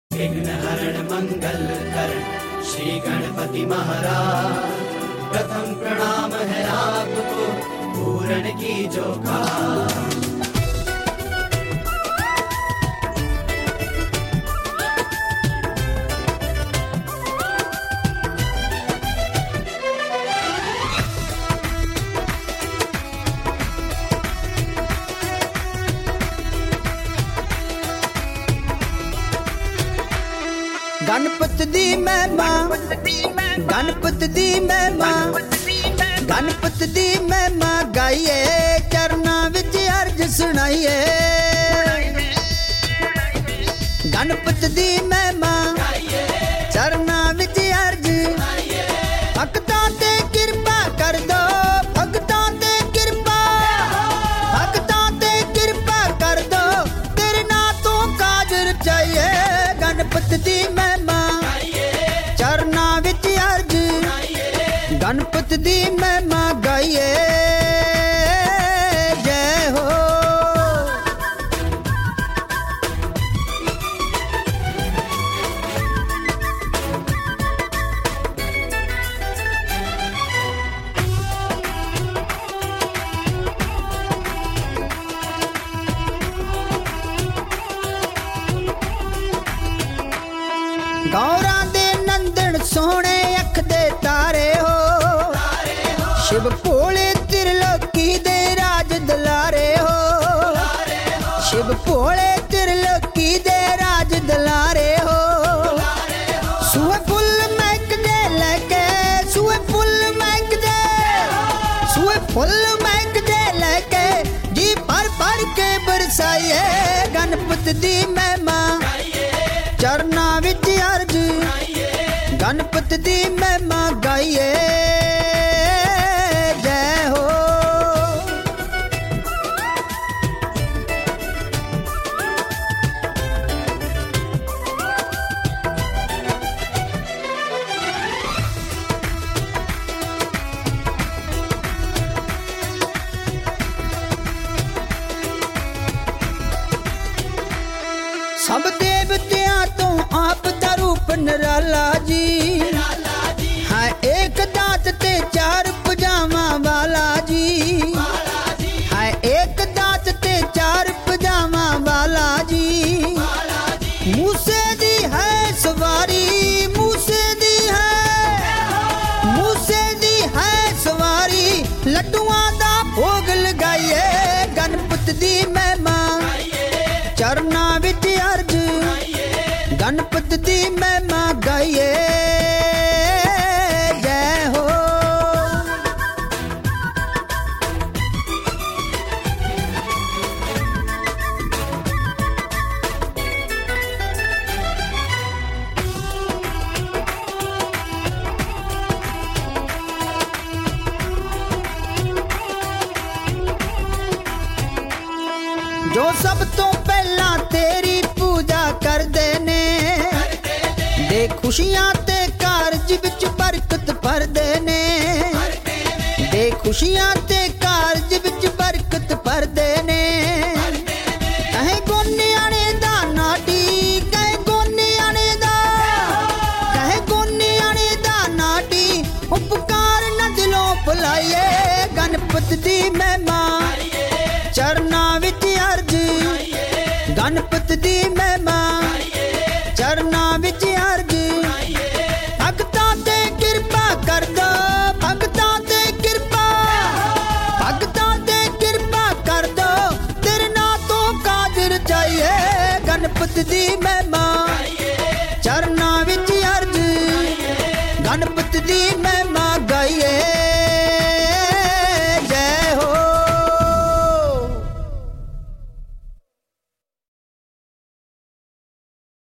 विघ्नहरण मंगल करण श्री गणपति महाराज, प्रथम प्रणाम है आपको पूर्ण की जो का। गणपत दी महिमा, गणपत दी महिमा, गणपत दी महिमा गाइए, चरना विच अर्ज सुनाइए। गणपत दी महिमा चरना विच अर्ज, भगतां ते कृपा कर दो, भगतां ते कृपा, भगतां ते कृपा कर दो, तेरे ना तो काज रचाइए। गणपत दी महिमा चरना विच अर्ज, गणपत दी महिमा गाइए, जय हो। गौरा दे नंदन सोहने अख दे तारे हो, शिव भोले त्रिलोकी दे राज दुलारे हो, शिव भोले त्रिलोकी दे राज दुलारे हो। सुए फुल महक दे लैके, सुए फुल महक दे, सुए फुल महक दे लैके, जी भर के बरसाइए। गणपत दी महिमा चरना विच अर्ज, गणपत दी महिमा गाइए, जय हो। सब देवतियां तो आप दा रूप निराला जी, है एक दांत ते चार पजामा वाला जी, है एक दांत ते चार पजामा वाला जी। मूसे दी है सवारी, मूसे दी है, मूसे दी है सवारी, लड्डुआं दा भोग लगाइए। गणपत दी महिमा चरना विच अर्ज, गणपत दी महिमा गाइए, जय हो। जो सब तो पहला तेरी पूजा कर देने, दे खुशियां ते कारज विच बरकत भर देने, दे खुशियां ते कारज विच बरकत भर देने। कहे गोनियाने दा नाटी, कहे गोनियाने दा, कहे गोनियाने दा नाटी, उपकार न दिलों भुलाइए। गणपत दी महिमा चरना विच अर्ज, गणपत दी महिमा चरना विच अर्ज, भगतां ते कृपा कर दो, भगतां ते कृपा, भगतां ते कृपा कर दो, तेरे ना तो काज रचाइए। गणपत दी महिमा चरना विच अर्ज, गणपत दी महिमा